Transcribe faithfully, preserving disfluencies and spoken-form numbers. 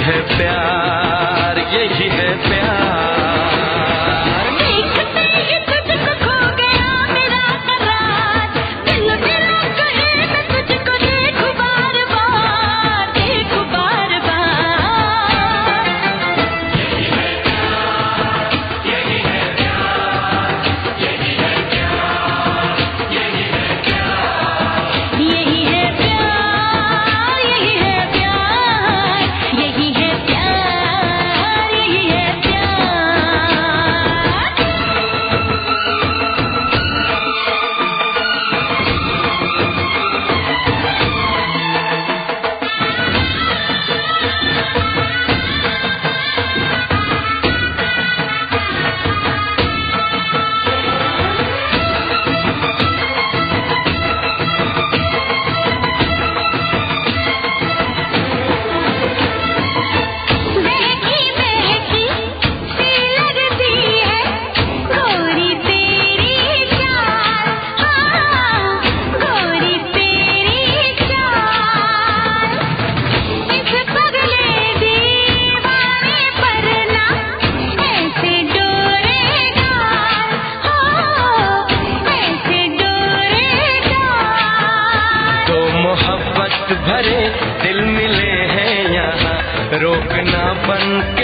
है प्यार, यही है प्यार। देखते ही तुझको खो गया मेरा करार, दिल मेरा कहे मैं तुझको देखूं बार बार, देखूं बार बार। यही है प्यार, यही है प्यार, यही है प्यार, यही है प्यार, यही है प्यार, यही है प्यार, यही है प्यार, यही है बहकी बहकी सी लगती है गोरी तेरी चाल, हाँ गोरी तेरी चाल। इस पगले दीवाने पर ना ऐसे डोरेगा, हाँ ऐसे डोरेगा। तो मोहब्बत भरे दिल मिले हैं यहाँ, रोकना बन के